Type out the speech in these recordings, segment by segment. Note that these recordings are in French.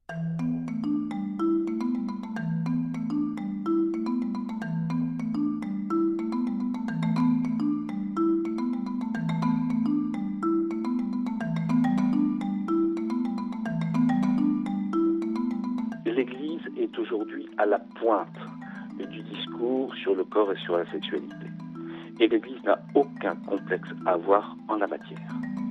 L'Église est aujourd'hui à la pointe du discours sur le corps et sur la sexualité. Et l'Église n'a aucun complexe à avoir en la matière.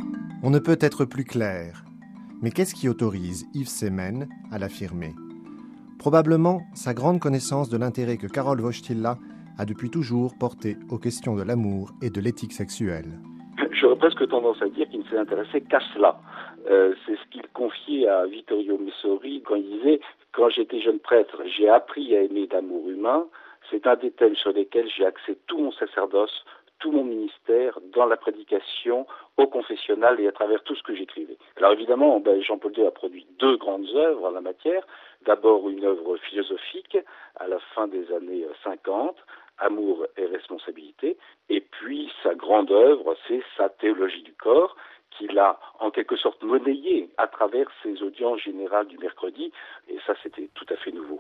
On ne peut être plus clair. Mais qu'est-ce qui autorise Yves Semen à l'affirmer ? Probablement sa grande connaissance de l'intérêt que Karol Wojtyła a depuis toujours porté aux questions de l'amour et de l'éthique sexuelle. J'aurais presque tendance à dire qu'il ne s'est intéressé qu'à cela. C'est ce qu'il confiait à Vittorio Messori quand il disait « Quand j'étais jeune prêtre, j'ai appris à aimer d'amour humain. C'est un des thèmes sur lesquels j'ai axé tout mon sacerdoce, tout mon ministère, dans la prédication, au confessionnal et à travers tout ce que j'écrivais. » Alors évidemment, Jean-Paul II a produit deux grandes œuvres en la matière. D'abord une œuvre philosophique à la fin des années 50, Amour et responsabilité, et puis sa grande œuvre, c'est sa théologie du corps, qu'il a en quelque sorte monnayée à travers ses audiences générales du mercredi, et ça c'était tout à fait nouveau.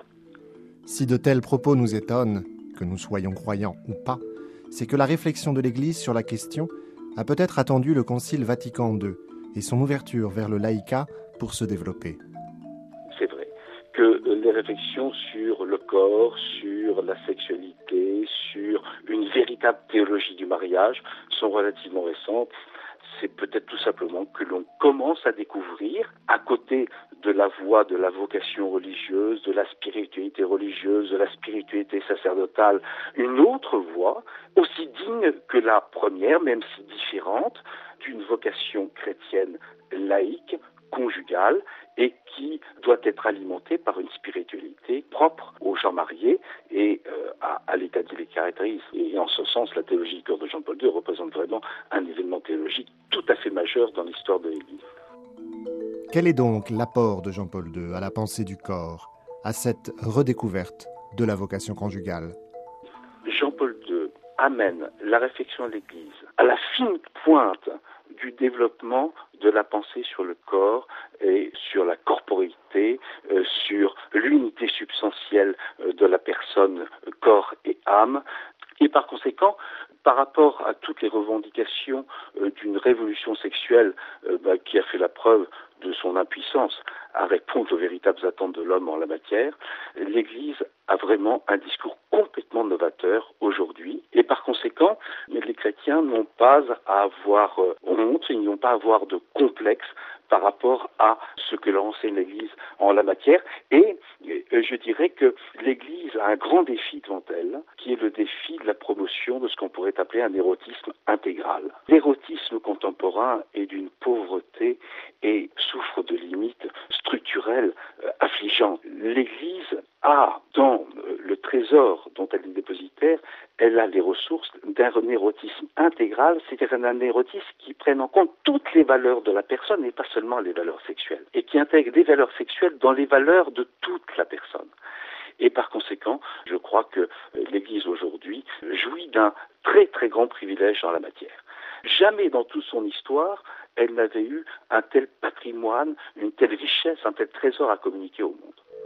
Si de tels propos nous étonnent, que nous soyons croyants ou pas, c'est que la réflexion de l'Église sur la question a peut-être attendu le Concile Vatican II et son ouverture vers le laïcat pour se développer. C'est vrai que les réflexions sur le corps, sur la sexualité, sur une véritable théologie du mariage sont relativement récentes. C'est peut-être tout simplement que l'on commence à découvrir, à côté de la voie de la vocation religieuse, de la spiritualité religieuse, de la spiritualité sacerdotale, une autre voie, aussi digne que la première, même si différente, d'une vocation chrétienne laïque, conjugale, et qui doit être alimentée par une spiritualité propre aux gens mariés et à l'état qui les caractérise. Et en ce sens, la théologie du corps de Jean-Paul II représente vraiment un événement théologique tout à fait majeur dans l'histoire de l'Église. Quel est donc l'apport de Jean-Paul II à la pensée du corps, à cette redécouverte de la vocation conjugale ? Jean-Paul II amène la réflexion de l'Église à la fine pointe du développement de la pensée sur le corps et sur la corporéité, sur l'unité substantielle de la personne, corps et âme. Et par conséquent, par rapport à toutes les revendications d'une révolution sexuelle qui a fait la preuve de son impuissance à répondre aux véritables attentes de l'homme en la matière, l'Église a vraiment un discours complètement novateur aujourd'hui. Et par conséquent, les chrétiens n'ont pas à avoir honte, ils n'ont pas à avoir de complexe par rapport à ce que leur enseigne l'Église en la matière. Et je dirais que l'Église a un grand défi devant elle, qui est le défi de la promotion de ce qu'on pourrait appeler un érotisme intégral. L'érotisme contemporain est d'une pauvreté et souffre de limites structurelles affligeantes. L'Église a, dans le trésor dont elle est dépositaire, elle a les ressources d'un érotisme intégral, c'est-à-dire un érotisme qui prenne en compte toutes les valeurs de la personne et pas seulement les valeurs sexuelles, et qui intègre des valeurs sexuelles dans les valeurs de toute la personne. Et par conséquent, je crois que l'Église aujourd'hui jouit d'un très très grand privilège dans la matière. Jamais dans toute son histoire, elle n'avait eu un tel patrimoine, une telle richesse, un tel trésor à communiquer au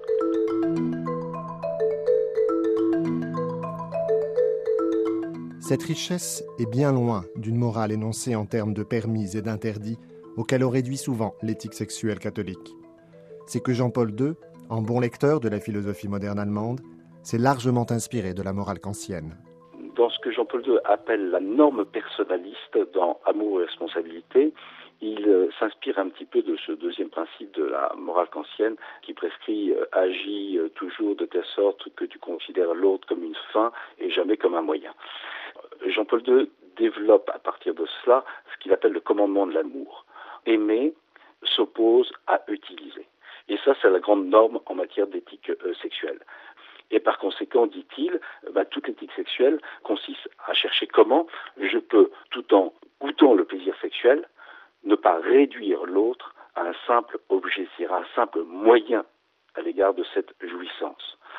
monde. Cette richesse est bien loin d'une morale énoncée en termes de permis et d'interdits auquel on réduit souvent l'éthique sexuelle catholique. C'est que Jean-Paul II, en bon lecteur de la philosophie moderne allemande, s'est largement inspiré de la morale kantienne. Dans ce que Jean-Paul II appelle la norme personnaliste dans Amour et responsabilité, il s'inspire un petit peu de ce deuxième principe de la morale kantienne qui prescrit agis toujours de telle sorte que tu considères l'autre comme une fin et jamais comme un moyen. Jean-Paul II développe à partir de cela ce qu'il appelle le commandement de l'amour. Aimer s'oppose à utiliser. Et ça, c'est la grande norme en matière d'éthique sexuelle. Et par conséquent, dit-il, toute l'éthique sexuelle consiste à chercher comment je peux, tout en goûtant le plaisir sexuel, ne pas réduire l'autre à un simple objet, c'est-à-dire à un simple moyen à l'égard de cette jouissance.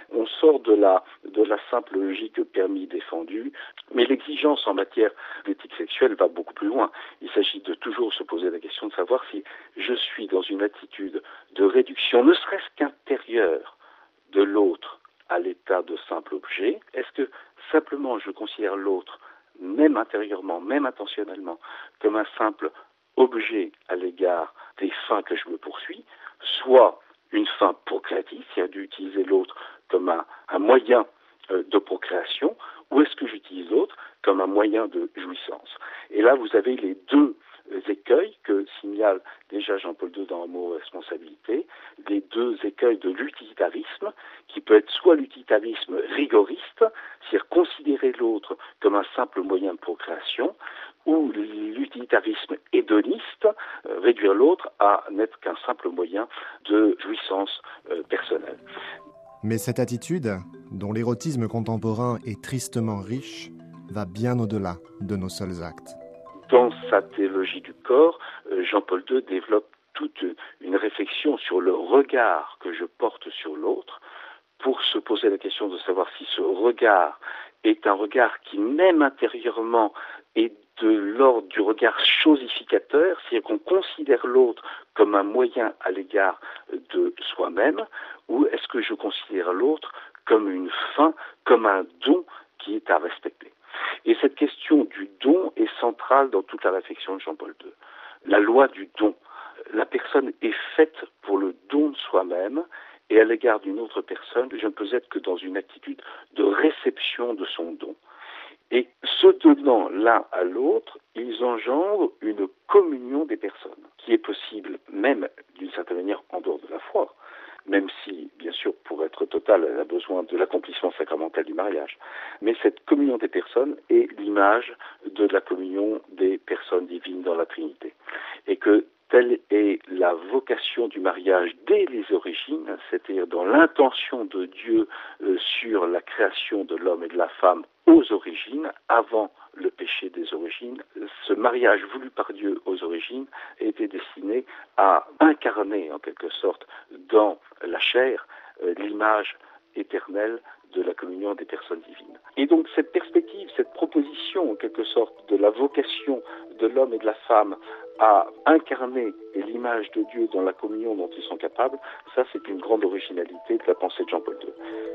On sort de la simple logique permis défendu, mais l'exigence en matière d'éthique sexuelle va beaucoup plus loin. Il s'agit de toujours se poser la question de savoir si je suis dans une attitude de réduction, ne serait-ce qu'intérieure, de l'autre à l'état de simple objet. Est-ce que simplement je considère l'autre, même intérieurement, même intentionnellement, comme un simple objet à l'égard des fins que je me poursuis, soit une fin procréative, c'est-à-dire d'utiliser l'autre comme un moyen de procréation, ou est-ce que j'utilise l'autre comme un moyen de jouissance? Et là, vous avez les deux écueils que signale déjà Jean-Paul II dans Un mot responsabilité, les deux écueils de l'utilitarisme, qui peut être soit l'utilitarisme rigoriste, c'est-à-dire considérer l'autre comme un simple moyen de procréation, ou l'utilitarisme hédoniste, réduire l'autre à n'être qu'un simple moyen de jouissance personnelle. Mais cette attitude, dont l'érotisme contemporain est tristement riche, va bien au-delà de nos seuls actes. Dans sa théologie du corps, Jean-Paul II développe toute une réflexion sur le regard que je porte sur l'autre, pour se poser la question de savoir si ce regard est un regard qui, même intérieurement, est de l'ordre du regard chosificateur, c'est-à-dire qu'on considère l'autre comme un moyen à l'égard de soi-même, ou est-ce que je considère l'autre comme une fin, comme un don qui est à respecter? Et cette question du don est centrale dans toute la réflexion de Jean-Paul II. La loi du don. La personne est faite pour le don de soi-même, et à l'égard d'une autre personne, je ne peux être que dans une attitude de réception de son don. Et se donnant l'un à l'autre, ils engendrent une communion des personnes, qui est possible même d'une certaine manière en dehors de la foi, même si, bien sûr, pour être totale, elle a besoin de l'accomplissement sacramentel du mariage. Mais cette communion des personnes est l'image de la communion des personnes divines dans la Trinité. Et que telle est la vocation du mariage dès les origines, c'est-à-dire dans l'intention de Dieu sur la création de l'homme et de la femme aux origines, avant le péché des origines. Ce mariage voulu par Dieu aux origines était destiné à incarner en quelque sorte dans la chair l'image éternelle de la communion des personnes divines. Et donc cette perspective, cette proposition en quelque sorte de la vocation de l'homme et de la femme à incarner l'image de Dieu dans la communion dont ils sont capables, ça c'est une grande originalité de la pensée de Jean-Paul II.